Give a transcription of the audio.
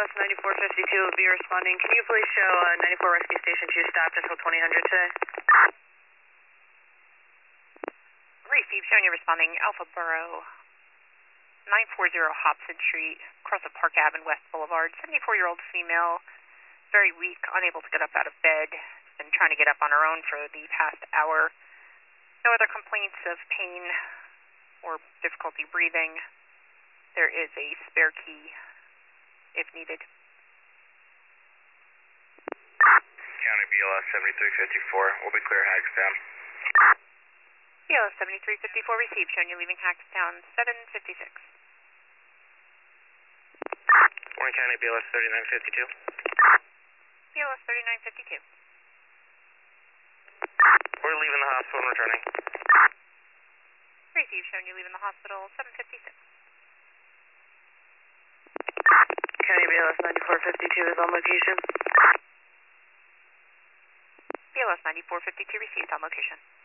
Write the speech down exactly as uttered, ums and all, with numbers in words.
S ninety-four fifty-two will be responding. Can you please show uh, ninety-four Rescue Station two stopped until twenty hundred today? Receive, showing you responding. Alpha Borough, nine forty Hobson Street, across of Park Avenue, West Boulevard. seventy-four-year-old female, very weak, unable to get up out of bed. Been trying to get up on her own for the past hour. No other complaints of pain or difficulty breathing. There is a spare key if needed. County B L S seventy-three fifty-four, we'll be clear Hagstown. B L S seventy-three fifty-four received, showing you leaving Hagstown seven fifty-six. Warren County B L S thirty-nine fifty-two. B L S thirty-nine fifty-two. We're leaving the hospital and returning. Received, showing you leaving the hospital seven fifty-six. County B L S ninety-four fifty-two is on location. B L S ninety-four fifty-two received on location.